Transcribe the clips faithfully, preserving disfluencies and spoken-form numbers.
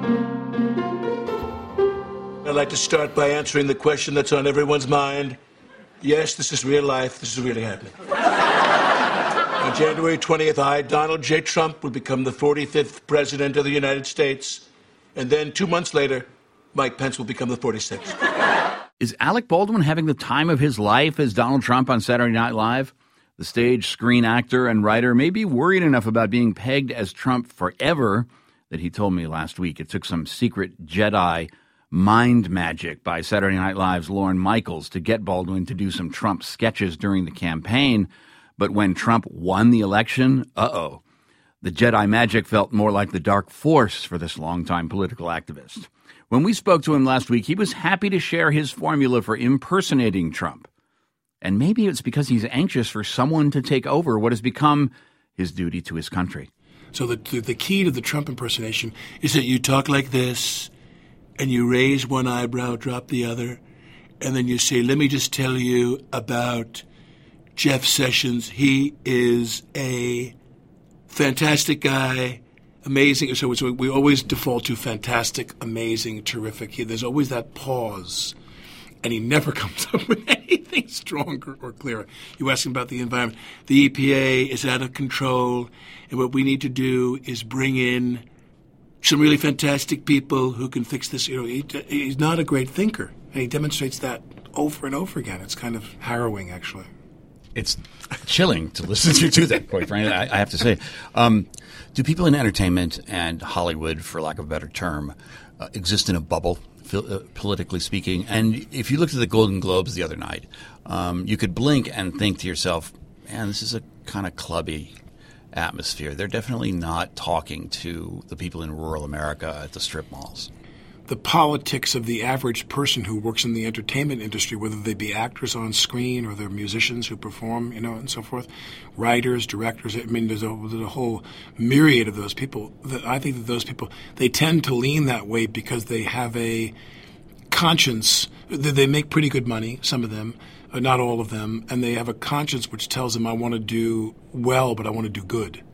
I'd like to start by answering the question that's on everyone's mind. Yes, this is real life. This is really happening. On January twentieth, I, Donald J. Trump, will become the forty-fifth president of the United States. And then two months later, Mike Pence will become the forty-sixth. Is Alec Baldwin having the time of his life as Donald Trump on Saturday Night Live? The stage, screen actor, and writer may be worried enough about being pegged as Trump forever that he told me last week it took some secret Jedi mind magic by Saturday Night Live's Lorne Michaels to get Baldwin to do some Trump sketches during the campaign. But when Trump won the election, uh-oh, the Jedi magic felt more like the dark force for this longtime political activist. When we spoke to him last week, he was happy to share his formula for impersonating Trump. And maybe it's because he's anxious for someone to take over what has become his duty to his country. So the, the, the key to the Trump impersonation is that you talk like this, and you raise one eyebrow, drop the other, and then you say, let me just tell you about Jeff Sessions. He is a fantastic guy, amazing. So, so we always default to fantastic, amazing, terrific. He, there's always that pause, and he never comes up with anything stronger or clearer. You ask him about the environment. The E P A is out of control, and what we need to do is bring in some really fantastic people who can fix this. You know, he, he's not a great thinker, and he demonstrates that over and over again. It's kind of harrowing, actually. It's chilling to listen to, to that, quite frankly, I, I have to say. Um, do people in entertainment and Hollywood, for lack of a better term, uh, exist in a bubble, uh, politically speaking? And if you looked at the Golden Globes the other night, um, you could blink and think to yourself, man, this is a kind of clubby atmosphere. They're definitely not talking to the people in rural America at the strip malls. The politics of the average person who works in the entertainment industry, whether they be actors on screen or they're musicians who perform, you know, and so forth, writers, directors. I mean, there's a, there's a whole myriad of those people. That I think that those people, they tend to lean that way because they have a conscience. They make pretty good money, some of them, not all of them, and they have a conscience which tells them, I want to do well, but I want to do good.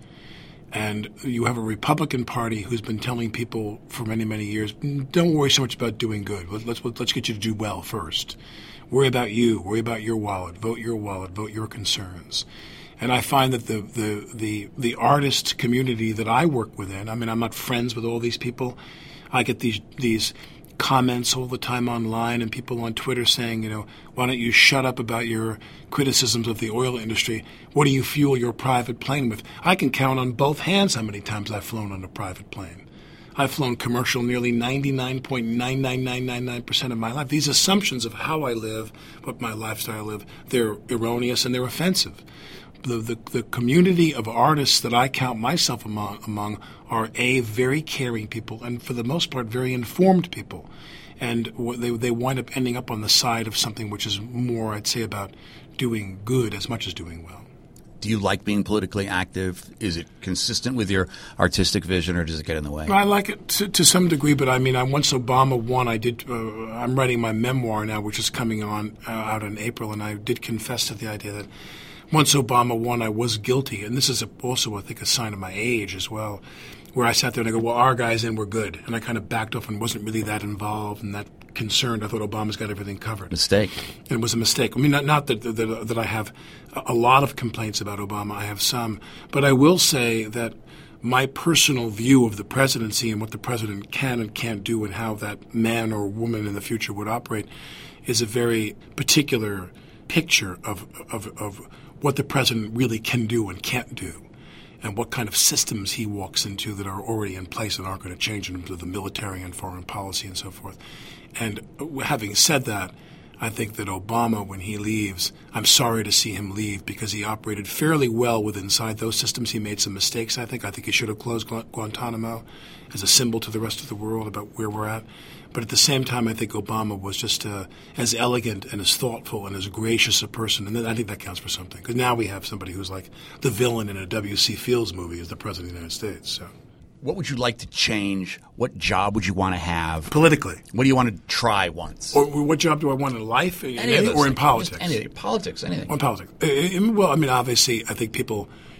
And you have a Republican Party who's been telling people for many, many years, don't worry so much about doing good. Let's let's get you to do well first. Worry about you. Worry about your wallet. Vote your wallet. Vote your concerns. And I find that the the the, the artist community that I work within, I mean, I'm not friends with all these people. I get these these comments all the time online and people on Twitter saying, you know, why don't you shut up about your criticisms of the oil industry? What do you fuel your private plane with? I can count on both hands how many times I've flown on a private plane. I've flown commercial nearly ninety-nine point nine nine nine nine nine percent of my life. These assumptions of how I live, what my lifestyle live, they're erroneous and they're offensive. The, the, the community of artists that I count myself among, among are, A, very caring people and, for the most part, very informed people. And they, they wind up ending up on the side of something which is more, I'd say, about doing good as much as doing well. Do you like being politically active? Is it consistent with your artistic vision, or does it get in the way? I like it to, to some degree, but I mean, I once Obama won, I did. Uh, I'm writing my memoir now, which is coming on uh, out in April, and I did confess to the idea that once Obama won, I was guilty, and this is a, also, I think, a sign of my age as well, where I sat there and I go, well, our guys in were good, and I kind of backed off and wasn't really that involved and that concerned. I thought Obama's got everything covered. Mistake. And it was a mistake. I mean, not, not that, that that I have a lot of complaints about Obama. I have some, but I will say that my personal view of the presidency and what the president can and can't do and how that man or woman in the future would operate is a very particular picture of of, of what the president really can do and can't do, and what kind of systems he walks into that are already in place and aren't going to change in terms of the military and foreign policy and so forth. And having said that, I think that Obama, when he leaves, I'm sorry to see him leave because he operated fairly well with inside those systems. He made some mistakes, I think. I think he should have closed Gu- Guantanamo as a symbol to the rest of the world about where we're at. But at the same time, I think Obama was just uh, as elegant and as thoughtful and as gracious a person. And I think that counts for something. Because now we have somebody who's like the villain in a W C. Fields movie as the president of the United States. So, what would you like to change? What job would you want to have? Politically. What do you want to try once? Or what job do I want in life? Any in any, or in politics? Any, politics, anything. Or in politics. Uh, well, I mean, obviously, I think people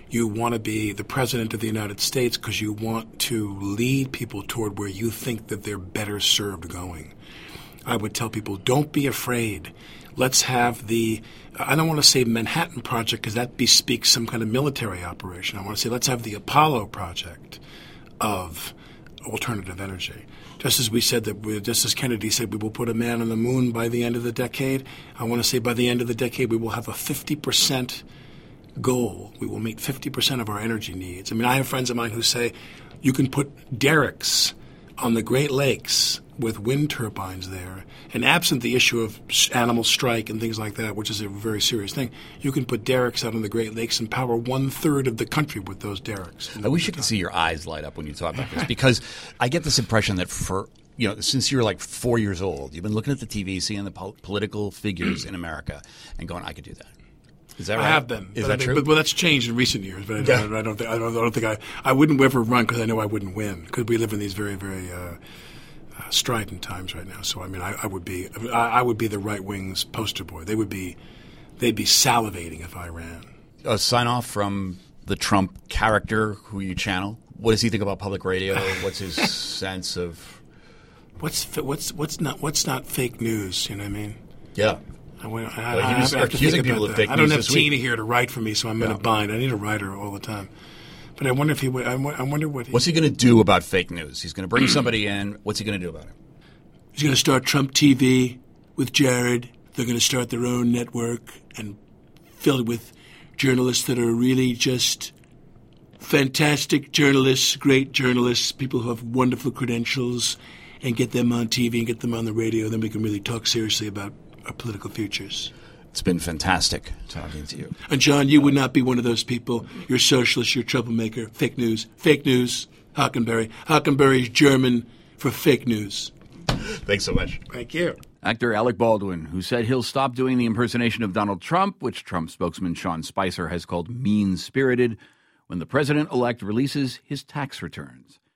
You want to be the president of the United States because you want to lead people toward where you think that they're better served going. I would tell people, don't be afraid. Let's have the, I don't want to say Manhattan Project because that bespeaks some kind of military operation. I want to say let's have the Apollo Project of alternative energy. Just as we said that, we, just as Kennedy said, we will put a man on the moon by the end of the decade, I want to say by the end of the decade we will have a fifty percent goal. We will meet fifty percent of our energy needs. I mean, I have friends of mine who say you can put derricks on the Great Lakes with wind turbines there, and absent the issue of animal strike and things like that, which is a very serious thing, you can put derricks out on the Great Lakes and power one-third of the country with those derricks. I wish you could see your eyes light up when you talk about this, because I get this impression that for, you know, since you're like four years old, you've been looking at the T V, seeing the po- political figures in America, and going, I could do that. Is that right? I have been. Is but that I think, true? But, well, that's changed in recent years. But I don't, Yeah. I don't think I don't, I don't think I I wouldn't ever run because I know I wouldn't win because we live in these very very uh, uh, strident times right now. So I mean, I, I would be I, I would be the right wing's poster boy. They would be they'd be salivating if I ran. A sign off from the Trump character who you channel. What does he think about public radio? What's his sense of? What's fi- what's what's not what's not fake news? You know what I mean? Yeah. I, I, Well, he I, was I have to accusing think people about of that. fake I don't news have this week. Tina here to write for me, so I'm in Yeah. a bind. I need a writer all the time. But I wonder if he would. I wo- I wonder what he, What's he going to do about fake news? He's going to bring somebody in. What's he going to do about it? He's going to start Trump T V with Jared. They're going to start their own network and fill it with journalists that are really just fantastic journalists, great journalists, people who have wonderful credentials, and get them on T V and get them on the radio. Then we can really talk seriously about our political futures. It's been fantastic talking to you. And John, you would not be one of those people. You're socialist, you're a troublemaker. Fake news. Fake news. Hockenberry. Hockenberry is German for fake news. Thanks so much. Thank you. Actor Alec Baldwin, who said he'll stop doing the impersonation of Donald Trump, which Trump spokesman Sean Spicer has called mean-spirited, when the president-elect releases his tax returns.